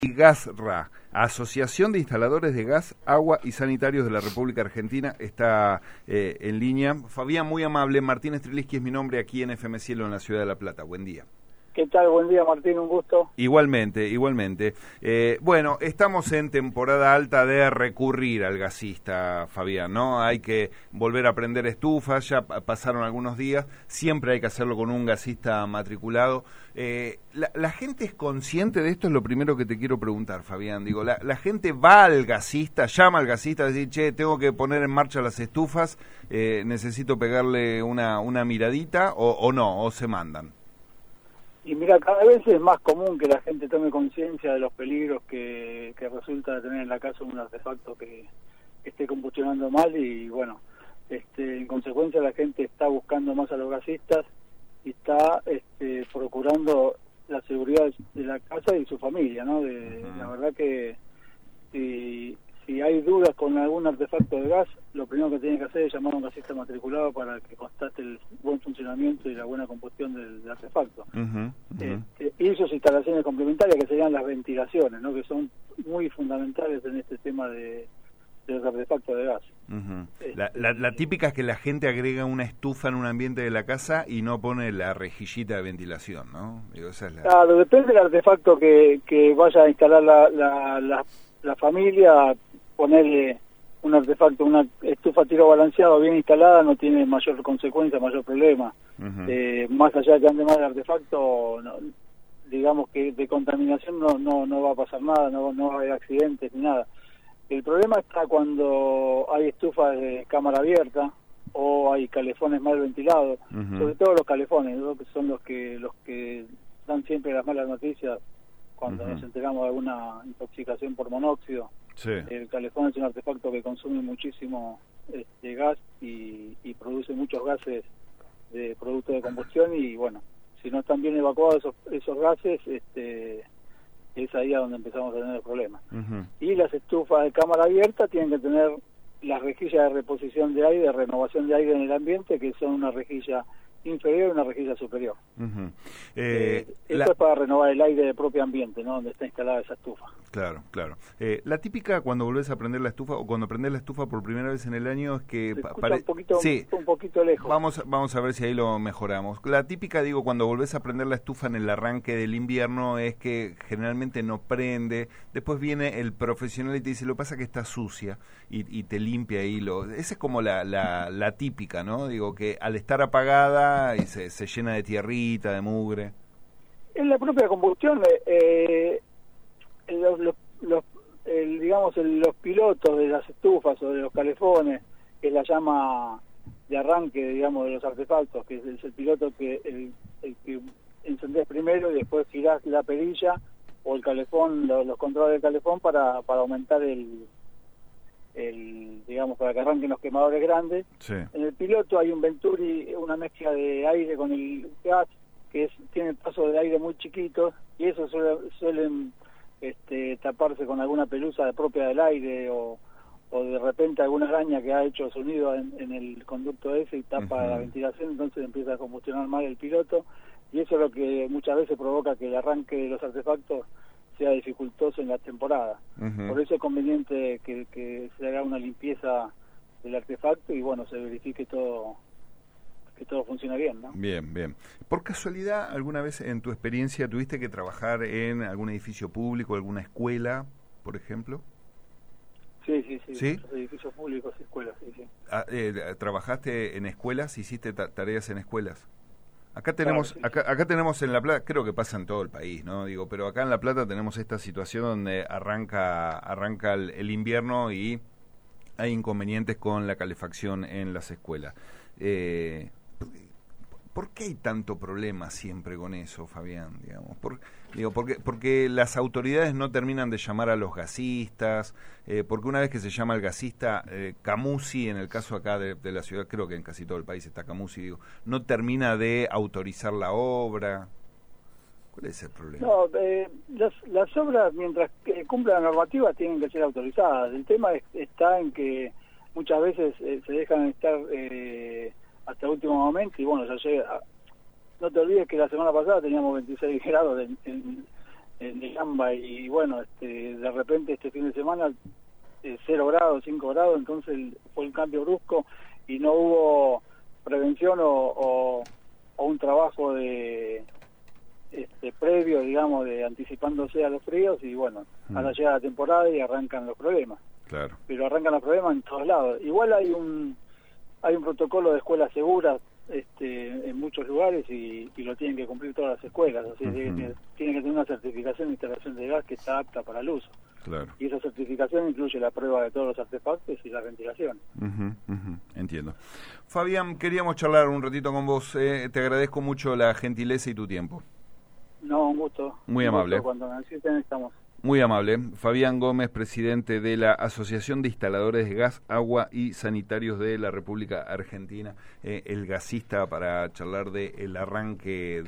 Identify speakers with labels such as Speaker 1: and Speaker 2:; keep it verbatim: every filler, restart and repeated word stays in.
Speaker 1: GASRA, Asociación de Instaladores de Gas, Agua y Sanitarios de la República Argentina, está eh, en línea. Fabián, muy amable. Martín Streliski es mi nombre, aquí en F M Cielo, en la Ciudad de La Plata. Buen día.
Speaker 2: ¿Qué tal? Buen día, Martín, un gusto.
Speaker 1: Igualmente, igualmente. Eh, bueno, estamos en temporada alta de recurrir al gasista, Fabián, ¿no? Hay que volver a prender estufas, ya pasaron algunos días, siempre hay que hacerlo con un gasista matriculado. Eh, la, ¿La gente es consciente de esto? Es lo primero que te quiero preguntar, Fabián. Digo, ¿la, la gente va al gasista, llama al gasista a decir, che, tengo que poner en marcha las estufas, eh, necesito pegarle una, una miradita, o, o no, o se mandan?
Speaker 2: Y mira, cada vez es más común que la gente tome conciencia de los peligros que, que resulta de tener en la casa un artefacto que, que esté combustionando mal y bueno, este, en consecuencia la gente está buscando más a los gasistas y está este, procurando la seguridad de la casa y su familia, ¿no? De, uh-huh. La verdad que si, si hay dudas con algún artefacto de gas, lo primero que tienen que hacer es llamar a un gasista matriculado para que constate el buen funcionamiento y la buena combustión del, del artefacto. Uh-huh, uh-huh. Este, y sus instalaciones complementarias, que serían las ventilaciones, ¿no? Que son muy fundamentales en este tema de, de los artefactos de gas.
Speaker 1: Uh-huh. este, la, la, la típica es que la gente agrega una estufa en un ambiente de la casa y no pone la rejillita de ventilación, ¿no? Digo, esa es la...
Speaker 2: Claro, depende del artefacto que, que vaya a instalar la, la, la, la familia, ponerle un artefacto, una estufa a tiro balanceado bien instalada no tiene mayor consecuencia, mayor problema. Uh-huh. Eh, más allá de que ande mal el artefacto, no, digamos que de contaminación no no no va a pasar nada, no, no va a haber accidentes ni nada. El problema está cuando hay estufas de cámara abierta o hay calefones mal ventilados, uh-huh. Sobre todo los calefones, ¿no? Que son los que los que dan siempre las malas noticias cuando uh-huh. nos enteramos de alguna intoxicación por monóxido. Sí. El calefón es un artefacto que consume muchísimo este, gas y, y produce muchos gases de producto de combustión y bueno, si no están bien evacuados esos, esos gases, este, es ahí a donde empezamos a tener problemas. Uh-huh. Y las estufas de cámara abierta tienen que tener las rejillas de reposición de aire, de renovación de aire en el ambiente, que son una rejilla inferior y una rejilla superior. Uh-huh. eh, eh, esto la... es para renovar el aire del propio ambiente, ¿no? Donde está instalada esa estufa.
Speaker 1: Claro, claro. Eh, la típica cuando volvés a prender la estufa o cuando prendés la estufa por primera vez en el año es que...
Speaker 2: Se escucha pare... un, poquito, sí. un poquito lejos.
Speaker 1: Vamos, vamos a ver si ahí lo mejoramos. La típica, digo, cuando volvés a prender la estufa en el arranque del invierno es que generalmente no prende. Después viene el profesional y te dice, lo que pasa es que está sucia y, y te limpia ahí. Lo... Esa es como la, la, la típica, ¿no? Digo, que al estar apagada y se, se llena de tierrita, de mugre.
Speaker 2: En la propia combustión... Eh, Los, los, los el, digamos el, los pilotos de las estufas o de los calefones, que es la llama de arranque, digamos, de los artefactos, que es el, el piloto que el, el que encendés primero y después girás la perilla o el calefón, los, los controles del calefón para, para aumentar el, el digamos, para que arranquen los quemadores grandes. Sí. En el piloto hay un Venturi, una mezcla de aire con el gas, que es, tiene pasos de aire muy chiquitos y eso suele, suelen Este, taparse con alguna pelusa de propia del aire o, o de repente alguna araña que ha hecho su nido en, en el conducto ese y tapa uh-huh. la ventilación, entonces empieza a combustionar mal el piloto y eso es lo que muchas veces provoca que el arranque de los artefactos sea dificultoso en la temporada. Uh-huh. Por eso es conveniente que, que se haga una limpieza del artefacto y bueno, se verifique todo que todo funciona bien, ¿no?
Speaker 1: Bien, bien. ¿Por casualidad alguna vez en tu experiencia tuviste que trabajar en algún edificio público, alguna escuela, por ejemplo?
Speaker 2: Sí, sí, sí.
Speaker 1: ¿Sí?
Speaker 2: Edificios públicos y escuelas, sí, sí.
Speaker 1: Ah, eh, ¿Trabajaste en escuelas? ¿Hiciste ta- tareas en escuelas? Acá tenemos, claro, sí, acá, acá tenemos en La Plata, creo que pasa en todo el país, ¿no? Digo, pero acá en La Plata tenemos esta situación donde arranca, arranca el, el invierno y hay inconvenientes con la calefacción en las escuelas. Eh, ¿Por qué hay tanto problema siempre con eso, Fabián? Digamos, por, digo, porque, porque las autoridades no terminan de llamar a los gasistas, eh, porque una vez que se llama al gasista, eh, Camusi, en el caso acá de, de la ciudad, creo que en casi todo el país está Camusi, digo, no termina de autorizar la obra. ¿Cuál es el problema?
Speaker 2: No, eh, las, las obras, mientras que cumplan la normativa, tienen que ser autorizadas. El tema es, está en que muchas veces eh, se dejan estar... Eh, hasta el último momento y bueno, ya llega. No te olvides que la semana pasada teníamos veintiséis grados en, en, de gamba y bueno, este, de repente este fin de semana eh, cero grados, cinco grados, entonces el, fue un cambio brusco y no hubo prevención o, o, o un trabajo de este previo, digamos, de anticipándose a los fríos y bueno, mm. ahora llega la temporada y arrancan los problemas.
Speaker 1: Claro.
Speaker 2: Pero arrancan los problemas en todos lados. Igual hay un hay un protocolo de escuelas seguras este, en muchos lugares y, y lo tienen que cumplir todas las escuelas. O sea, uh-huh. tienen, que, tienen que tener una certificación de instalación de gas que está apta para el uso.
Speaker 1: Claro.
Speaker 2: Y esa certificación incluye la prueba de todos los artefactos y la ventilación.
Speaker 1: Uh-huh, uh-huh. Entiendo. Fabián, queríamos charlar un ratito con vos. Eh, te agradezco mucho la gentileza y tu tiempo.
Speaker 2: No, un gusto.
Speaker 1: Muy
Speaker 2: un
Speaker 1: amable.
Speaker 2: Gusto. Cuando necesiten estamos.
Speaker 1: Muy amable. Fabián Gómez, presidente de la Asociación de Instaladores de Gas, Agua y Sanitarios de la República Argentina, eh, el gasista, para charlar de el arranque